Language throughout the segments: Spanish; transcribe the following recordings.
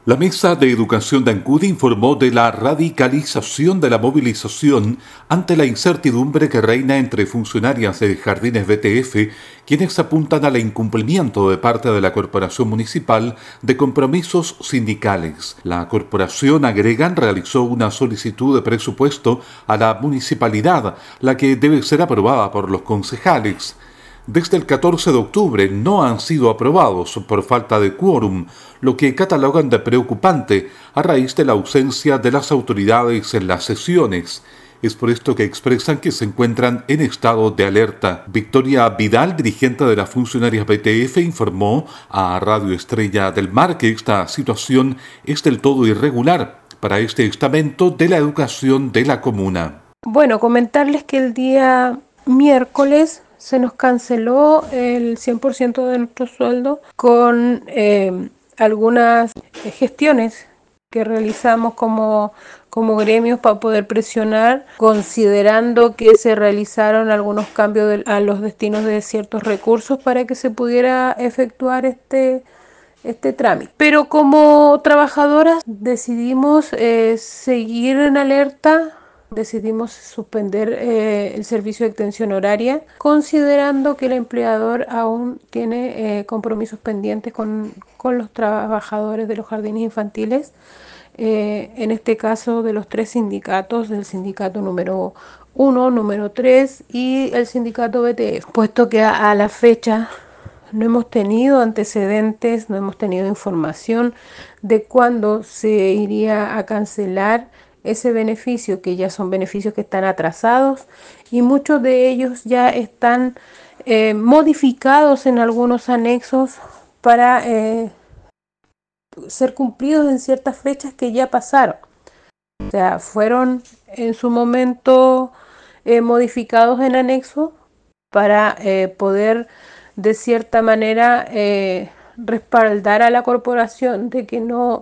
La Mesa de Educación de Ancud informó de la radicalización de la movilización ante la incertidumbre que reina entre funcionarias de Jardines BTF, quienes apuntan al incumplimiento de parte de la Corporación Municipal de compromisos sindicales. La corporación, agregan, realizó una solicitud de presupuesto a la municipalidad, la que debe ser aprobada por los concejales. Desde el 14 de octubre no han sido aprobados por falta de quórum, lo que catalogan de preocupante a raíz de la ausencia de las autoridades en las sesiones. Es por esto que expresan que se encuentran en estado de alerta. Victoria Vidal, dirigente de las funcionarias BTF, informó a Radio Estrella del Mar que esta situación es del todo irregular para este estamento de la educación de la comuna. Bueno, comentarles que el día miércoles se nos canceló el 100% de nuestro sueldo con algunas gestiones que realizamos como gremios para poder presionar, considerando que se realizaron algunos cambios a los destinos de ciertos recursos para que se pudiera efectuar este trámite. Pero como trabajadoras decidimos seguir en alerta. Decidimos suspender el servicio de extensión horaria, considerando que el empleador aún tiene compromisos pendientes con los trabajadores de los jardines infantiles, en este caso de los 3 sindicatos, del sindicato número 1, número 3 y el sindicato BTF, puesto que a la fecha no hemos tenido antecedentes, no hemos tenido información de cuándo se iría a cancelar ese beneficio, que ya son beneficios que están atrasados y muchos de ellos ya están modificados en algunos anexos para ser cumplidos en ciertas fechas que ya pasaron. O sea, fueron en su momento modificados en anexo para poder de cierta manera respaldar a la corporación de que no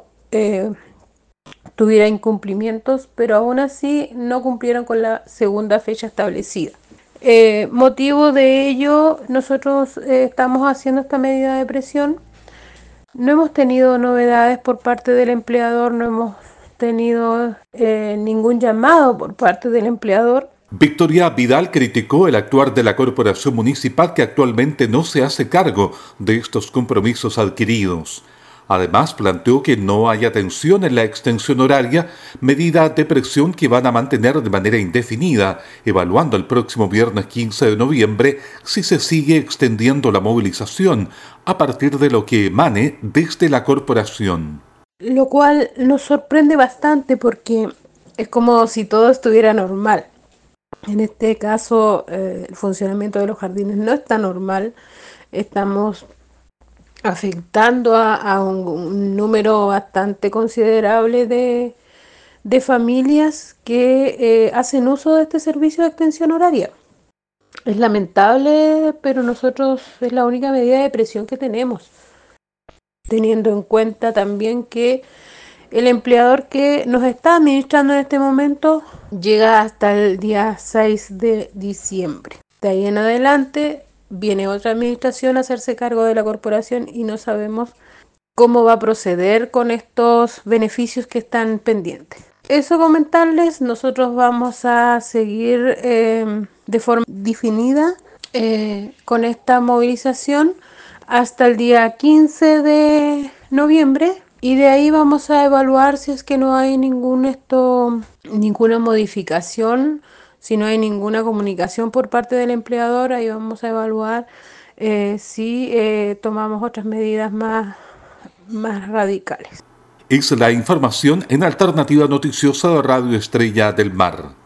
tuviera incumplimientos, pero aún así no cumplieron con la segunda fecha establecida. Motivo de ello, nosotros estamos haciendo esta medida de presión. No hemos tenido novedades por parte del empleador, no hemos tenido ningún llamado por parte del empleador. Victoria Vidal criticó el actuar de la corporación municipal, que actualmente no se hace cargo de estos compromisos adquiridos. Además, planteó que no hay atención en la extensión horaria, medida de presión que van a mantener de manera indefinida, evaluando el próximo viernes 15 de noviembre si se sigue extendiendo la movilización a partir de lo que emane desde la corporación. Lo cual nos sorprende bastante porque es como si todo estuviera normal. En este caso, el funcionamiento de los jardines no está normal. Estamos afectando a un número bastante considerable de familias que hacen uso de este servicio de extensión horaria. Es lamentable, pero nosotros es la única medida de presión que tenemos, teniendo en cuenta también que el empleador que nos está administrando en este momento llega hasta el día 6 de diciembre. De ahí en adelante viene otra administración a hacerse cargo de la corporación y no sabemos cómo va a proceder con estos beneficios que están pendientes. Eso comentarles, nosotros vamos a seguir de forma definida con esta movilización hasta el día 15 de noviembre y de ahí vamos a evaluar si es que no hay ninguna modificación. Si no hay ninguna comunicación por parte del empleador, ahí vamos a evaluar si tomamos otras medidas más radicales. Es la información en Alternativa Noticiosa de Radio Estrella del Mar.